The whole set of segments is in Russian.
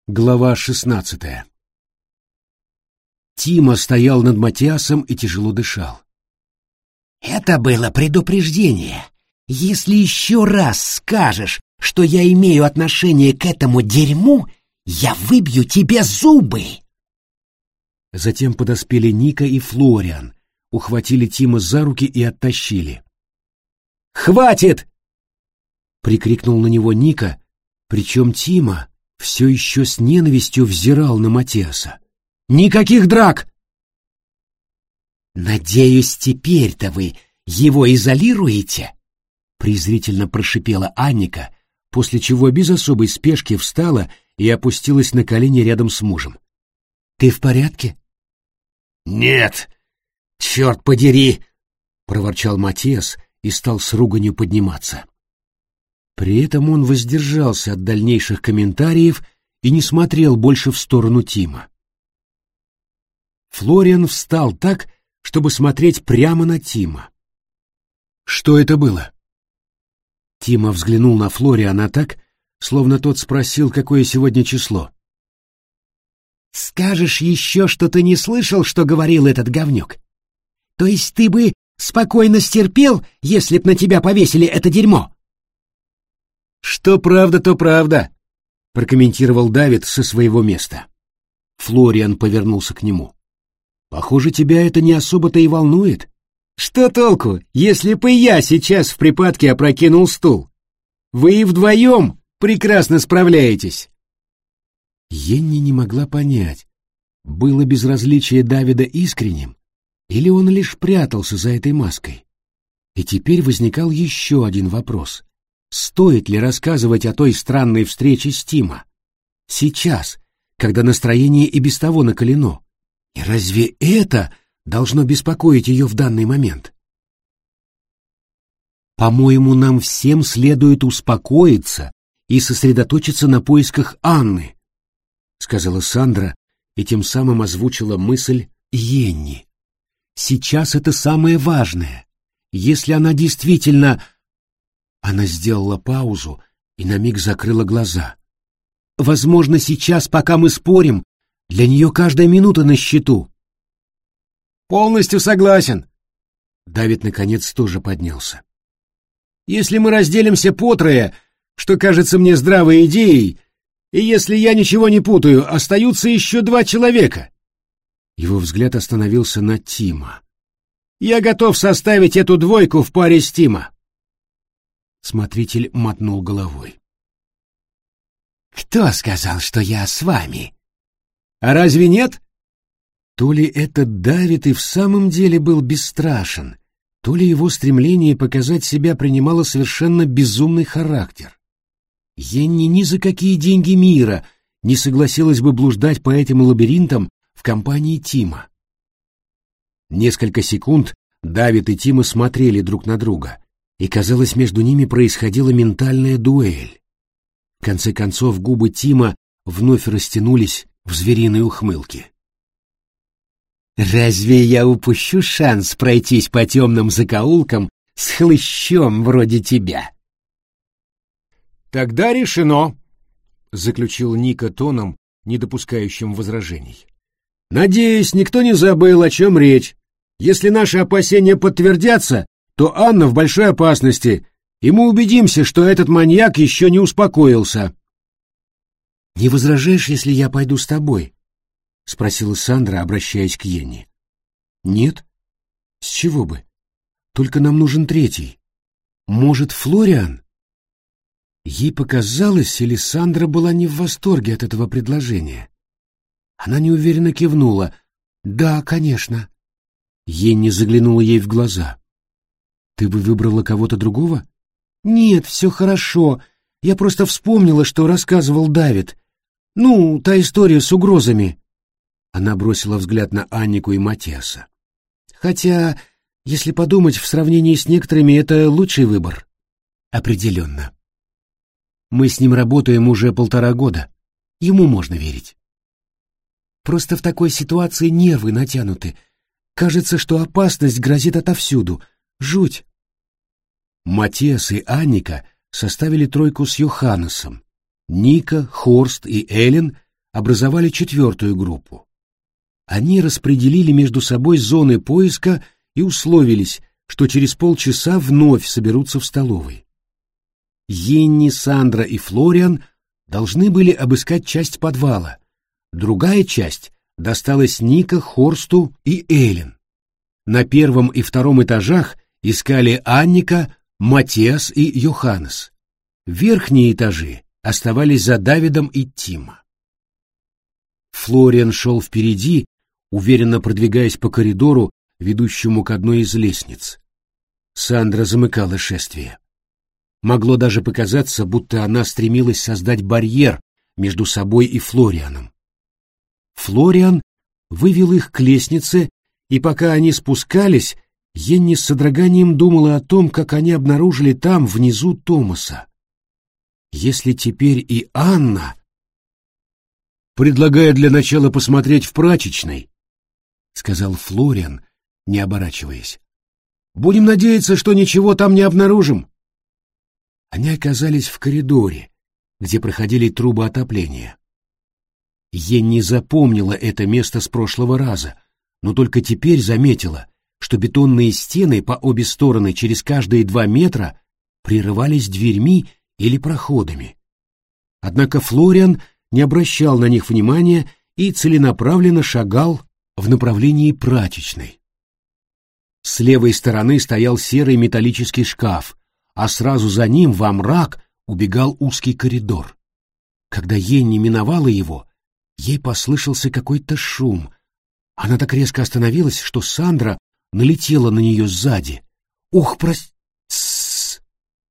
Глава 16. Тима стоял над Матиасом и тяжело дышал. «Это было предупреждение. Если еще раз скажешь, что я имею отношение к этому дерьму, я выбью тебе зубы!» Затем подоспели Ника и Флориан, ухватили Тима за руки и оттащили. «Хватит!» — прикрикнул на него Ника, причем Тима все еще с ненавистью взирал на Матиаса. «Никаких драк!» «Надеюсь, теперь-то вы его изолируете?» — презрительно прошипела Анника, после чего без особой спешки встала и опустилась на колени рядом с мужем. «Ты в порядке?» «Нет! Черт подери!» — проворчал Матиас и стал с руганью подниматься. При этом он воздержался от дальнейших комментариев и не смотрел больше в сторону Тима. Флориан встал так, чтобы смотреть прямо на Тима. «Что это было?» Тима взглянул на Флориана так, словно тот спросил, какое сегодня число. «Скажешь еще, что ты не слышал, что говорил этот говнюк? То есть ты бы спокойно стерпел, если б на тебя повесили это дерьмо?» «Что правда, то правда», — прокомментировал Давид со своего места. Флориан повернулся к нему. «Похоже, тебя это не особо-то и волнует. Что толку, если бы я сейчас в припадке опрокинул стул? Вы и вдвоем прекрасно справляетесь». Йенни не могла понять, было безразличие Давида искренним, или он лишь прятался за этой маской. И теперь возникал еще один вопрос. Стоит ли рассказывать о той странной встрече с Тима? Сейчас, когда настроение и без того накалено. И разве это должно беспокоить ее в данный момент? «По-моему, нам всем следует успокоиться и сосредоточиться на поисках Анны», — сказала Сандра и тем самым озвучила мысль Йенни. «Сейчас это самое важное. Если она действительно...» Она сделала паузу и на миг закрыла глаза. «Возможно, сейчас, пока мы спорим, для нее каждая минута на счету». «Полностью согласен». Давид, наконец, тоже поднялся. «Если мы разделимся потрое, что кажется мне здравой идеей, и если я ничего не путаю, остаются еще 2 человека». Его взгляд остановился на Тима. «Я готов составить эту двойку в паре с Тима». Смотритель мотнул головой. «Кто сказал, что я с вами?» «А разве нет?» То ли этот Давид и в самом деле был бесстрашен, то ли его стремление показать себя принимало совершенно безумный характер. Йенни ни за какие деньги мира не согласилась бы блуждать по этим лабиринтам в компании Тима. Несколько секунд Давид и Тима смотрели друг на друга, и, казалось, между ними происходила ментальная дуэль. В конце концов, губы Тима вновь растянулись в звериной ухмылке. «Разве я упущу шанс пройтись по темным закоулкам с хлыщом вроде тебя?» «Тогда решено», — заключил Ника тоном, не допускающим возражений. «Надеюсь, никто не забыл, о чем речь. Если наши опасения подтвердятся, то Анна в большой опасности, и мы убедимся, что этот маньяк еще не успокоился». «Не возражаешь, если я пойду с тобой?» — спросила Сандра, обращаясь к Йенни. «Нет? С чего бы? Только нам нужен 3. Может, Флориан?» Ей показалось, или Сандра была не в восторге от этого предложения. Она неуверенно кивнула. «Да, конечно». Йенни заглянула ей в глаза. «Ты бы выбрала кого-то другого?» «Нет, все хорошо. Я просто вспомнила, что рассказывал Давид. Ну, та история с угрозами». Она бросила взгляд на Аннику и Матиаса. «Хотя, если подумать, в сравнении с некоторыми это лучший выбор». «Определенно. Мы с ним работаем уже 1,5 года. Ему можно верить. Просто в такой ситуации нервы натянуты. Кажется, что опасность грозит отовсюду. Жуть». Матиас и Анника составили тройку с Йоханнесом. Ника, Хорст и Эллен образовали четвертую группу. Они распределили между собой зоны поиска и условились, что через полчаса вновь соберутся в столовой. Йенни, Сандра и Флориан должны были обыскать часть подвала. Другая часть досталась Ника, Хорсту и Эллен. На первом и втором этажах искали Анника, Матиас и Йоханнес. Верхние этажи оставались за Давидом и Тима. Флориан шел впереди, уверенно продвигаясь по коридору, ведущему к одной из лестниц. Сандра замыкала шествие. Могло даже показаться, будто она стремилась создать барьер между собой и Флорианом. Флориан вывел их к лестнице, и пока они спускались, Йенни с содроганием думала о том, как они обнаружили там, внизу, Томаса. Если теперь и Анна... «Предлагаю для начала посмотреть в прачечной», — сказал Флориан, не оборачиваясь. «Будем надеяться, что ничего там не обнаружим». Они оказались в коридоре, где проходили трубы отопления. Йенни запомнила это место с прошлого раза, но только теперь заметила, что бетонные стены по обе стороны через каждые 2 метра прерывались дверьми или проходами. Однако Флориан не обращал на них внимания и целенаправленно шагал в направлении прачечной. С левой стороны стоял серый металлический шкаф, а сразу за ним во мрак убегал узкий коридор. Когда Йенни миновала его, ей послышался какой-то шум. Она так резко остановилась, что Сандра налетела на нее сзади. «Ух, Тссс!»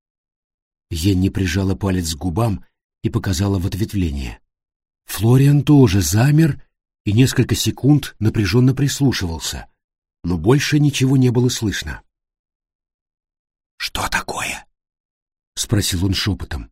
Йенни прижала палец к губам и показала в ответвление. Флориан тоже замер и несколько секунд напряженно прислушивался, но больше ничего не было слышно. «Что такое?» — спросил он шепотом.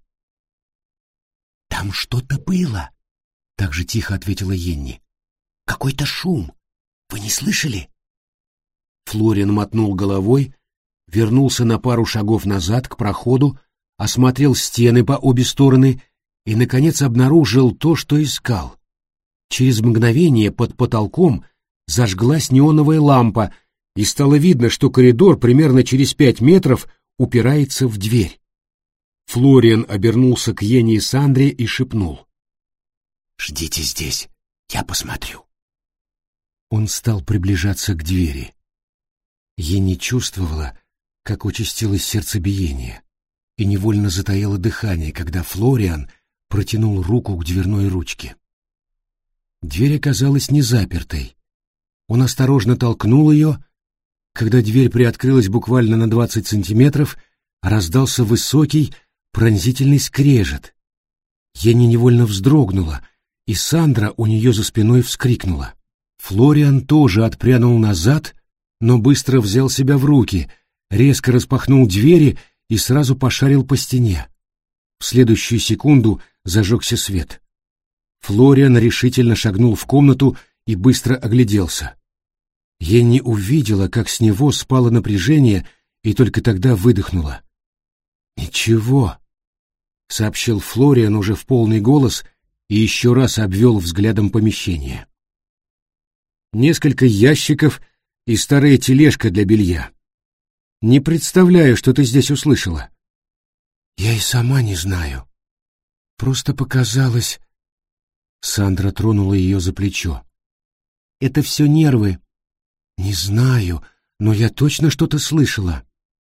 «Там что-то было», — так же тихо ответила Йенни. «Какой-то шум. Вы не слышали?» Флориан мотнул головой, вернулся на пару шагов назад к проходу, осмотрел стены по обе стороны и, наконец, обнаружил то, что искал. Через мгновение под потолком зажглась неоновая лампа, и стало видно, что коридор примерно через 5 метров упирается в дверь. Флориан обернулся к Йенни и Сандре и шепнул: «Ждите здесь, я посмотрю». Он стал приближаться к двери. Йенни чувствовала, как участилось сердцебиение, и невольно затаило дыхание, когда Флориан протянул руку к дверной ручке. Дверь оказалась не запертой. Он осторожно толкнул ее. Когда дверь приоткрылась буквально на 20 сантиметров, раздался высокий, пронзительный скрежет. Йенни невольно вздрогнула, и Сандра у нее за спиной вскрикнула. Флориан тоже отпрянул назад, но быстро взял себя в руки, резко распахнул двери и сразу пошарил по стене. В следующую секунду зажегся свет. Флориан решительно шагнул в комнату и быстро огляделся. Йенни увидела, как с него спало напряжение, и только тогда выдохнула. «Ничего», — сообщил Флориан уже в полный голос и еще раз обвел взглядом помещение. «Несколько ящиков и старая тележка для белья. Не представляю, что ты здесь услышала». «Я и сама не знаю. Просто показалось...» Сандра тронула ее за плечо. «Это все нервы». «Не знаю, но я точно что-то слышала».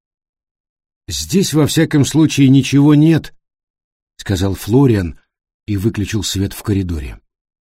«Здесь, во всяком случае, ничего нет», — сказал Флориан и выключил свет в коридоре.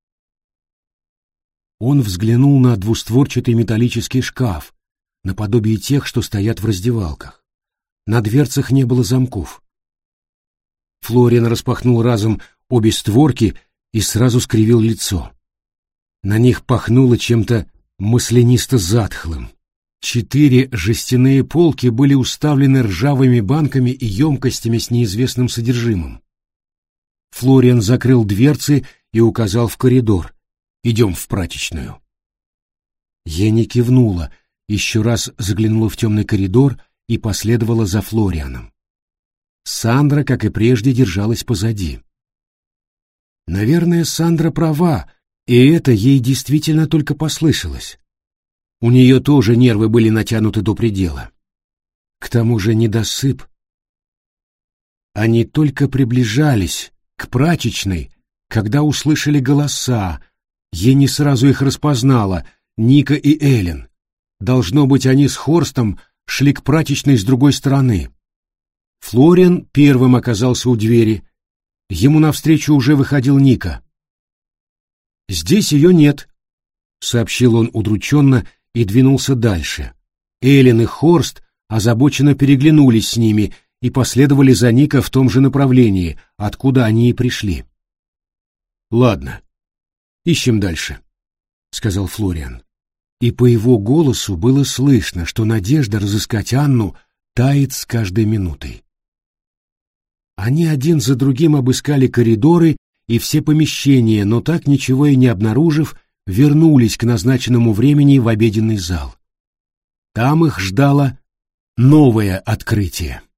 Он взглянул на двустворчатый металлический шкаф, наподобие тех, что стоят в раздевалках. На дверцах не было замков. Флориан распахнул разом обе створки и сразу скривил лицо. На них пахнуло чем-то маслянисто-затхлым. 4 жестяные полки были уставлены ржавыми банками и емкостями с неизвестным содержимым. Флориан закрыл дверцы и указал в коридор: «Идем в прачечную». Йенни кивнула, еще раз заглянула в темный коридор и последовала за Флорианом. Сандра, как и прежде, держалась позади. Наверное, Сандра права, и это ей действительно только послышалось. У нее тоже нервы были натянуты до предела. К тому же недосып. Они только приближались к прачечной, когда услышали голоса. Ей не сразу их распознала Ника и Эллен. Должно быть, они с Хорстом шли к прачечной с другой стороны. Флориан первым оказался у двери. Ему навстречу уже выходил Ника. «Здесь ее нет», — сообщил он удрученно и двинулся дальше. Эллен и Хорст озабоченно переглянулись с ними и последовали за Ника в том же направлении, откуда они и пришли. «Ладно, ищем дальше», — сказал Флориан. И по его голосу было слышно, что надежда разыскать Анну тает с каждой минутой. Они один за другим обыскали коридоры и все помещения, но так ничего и не обнаружив, вернулись к назначенному времени в обеденный зал. Там их ждало новое открытие.